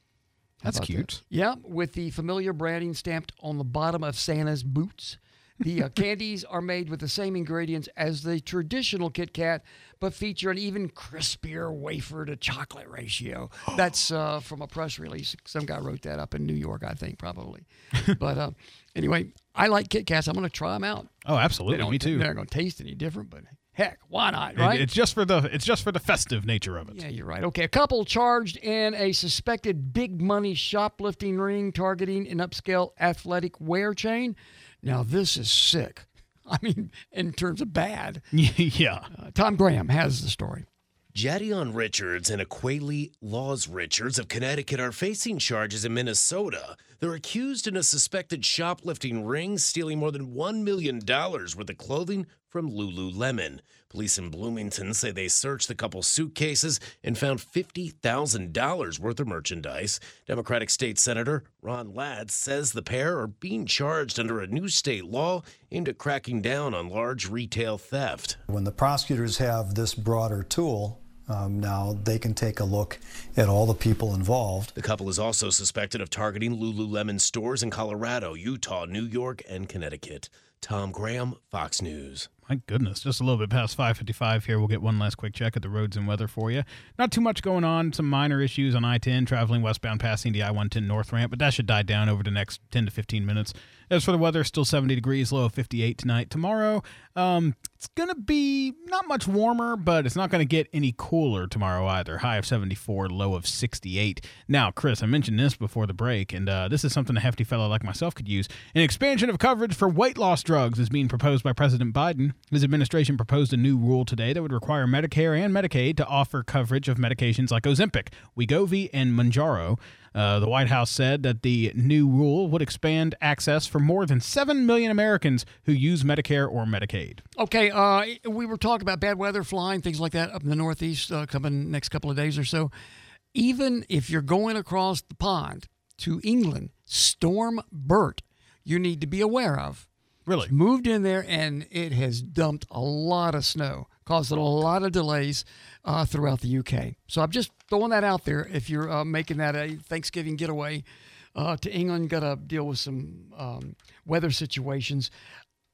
How That's about cute. that? Yeah, with the familiar branding stamped on the bottom of Santa's boots. The uh, candies are made with the same ingredients as the traditional Kit Kat, but feature an even crispier wafer to chocolate ratio. That's uh, from a press release. Some guy wrote that up in New York, I think, probably. But uh, anyway, I like Kit Kats. I'm going to try them out. Oh, absolutely. They don't- Me too. They're not going to taste any different, but heck, why not, It- right? it's just for the it's just for the festive nature of it. Yeah, you're right. Okay, a couple charged in a suspected big money shoplifting ring targeting an upscale athletic wear chain. Now, this is sick. I mean, in terms of bad. Yeah. Uh, Tom Graham has the story. Jadion Richards and Aqualee Laws Richards of Connecticut are facing charges in Minnesota. They're accused in a suspected shoplifting ring, stealing more than one million dollars worth of clothing from Lululemon. Police in Bloomington say they searched the couple's suitcases and found fifty thousand dollars worth of merchandise. Democratic State Senator Ron Ladd says the pair are being charged under a new state law aimed at cracking down on large retail theft. When the prosecutors have this broader tool, um, now they can take a look at all the people involved. The couple is also suspected of targeting Lululemon stores in Colorado, Utah, New York, and Connecticut. Tom Graham, Fox News. My goodness, just a little bit past five fifty-five here. We'll get one last quick check at the roads and weather for you. Not too much going on. Some minor issues on I ten, traveling westbound passing the I one ten North Ramp, but that should die down over the next ten to fifteen minutes. As for the weather, still seventy degrees, low of fifty-eight tonight. Tomorrow, um, it's going to be not much warmer, but it's not going to get any cooler tomorrow either. High of seventy-four, low of sixty-eight. Now, Chris, I mentioned this before the break, and uh, this is something a hefty fellow like myself could use. An expansion of coverage for weight loss drugs is being proposed by President Biden. His administration proposed a new rule today that would require Medicare and Medicaid to offer coverage of medications like Ozempic, Wegovy, and Mounjaro. Uh, the White House said that the new rule would expand access for more than seven million Americans who use Medicare or Medicaid. Okay, uh, we were talking about bad weather, flying, things like that up in the Northeast uh, coming next couple of days or so. Even if you're going across the pond to England, Storm Bert, you need to be aware of. Really? It's moved in there, and it has dumped a lot of snow, causing a lot of delays uh, throughout the U K. So I'm just throwing that out there. If you're uh, making that a Thanksgiving getaway uh, to England, got to deal with some um, weather situations.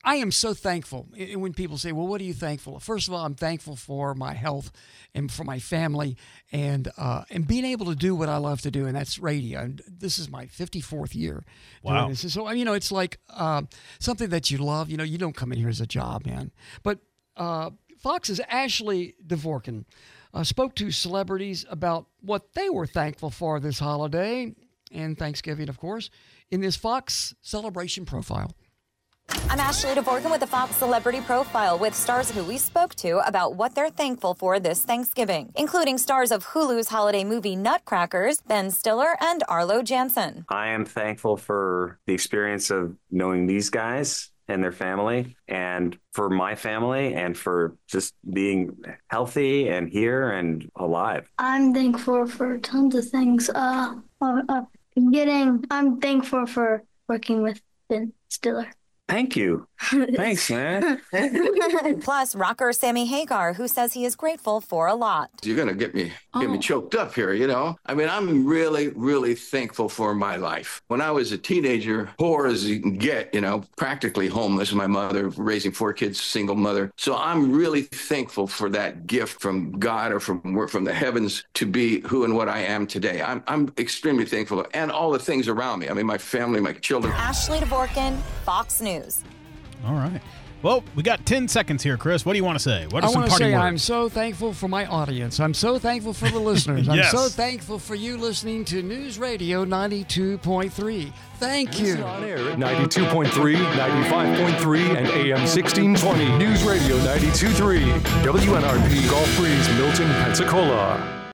I am so thankful. And when people say, well, what are you thankful for? First of all, I'm thankful for my health and for my family and uh, and being able to do what I love to do, and that's radio. And this is my fifty-fourth year Wow. doing this. So, you know, it's like uh, something that you love. You know, you don't come in here as a job, man. But uh, Fox's Ashley Dvorkin uh, spoke to celebrities about what they were thankful for this holiday and Thanksgiving, of course, in this Fox Celebration Profile. I'm Ashley Dvorkin with the Fox Celebrity Profile with stars who we spoke to about what they're thankful for this Thanksgiving, including stars of Hulu's holiday movie Nutcrackers, Ben Stiller and Arlo Jansen. I am thankful for the experience of knowing these guys and their family, and for my family, and for just being healthy and here and alive. I'm thankful for tons of things. Uh, uh, uh getting, I'm thankful for working with Ben Stiller. Thank you. Thanks, man. Plus, rocker Sammy Hagar, who says he is grateful for a lot. You're going to get me get me choked up here, you know? I mean, I'm really, really thankful for my life. When I was a teenager, poor as you can get, you know, practically homeless, my mother raising four kids, single mother. So I'm really thankful for that gift from God or from from the heavens to be who and what I am today. I'm, I'm extremely thankful. And all the things around me. I mean, my family, my children. Ashley Dvorkin, Fox News. All right. Well, we got ten seconds here, Chris. What do you want to say? What are I some want to parting say words? I'm so thankful for my audience. I'm so thankful for the listeners. I'm Yes. so thankful for you listening to News Radio ninety-two point three. Thank you. ninety-two point three, ninety-five point three, and A M sixteen twenty. News Radio ninety-two point three. W N R P, Gulf Breeze, Milton, Pensacola.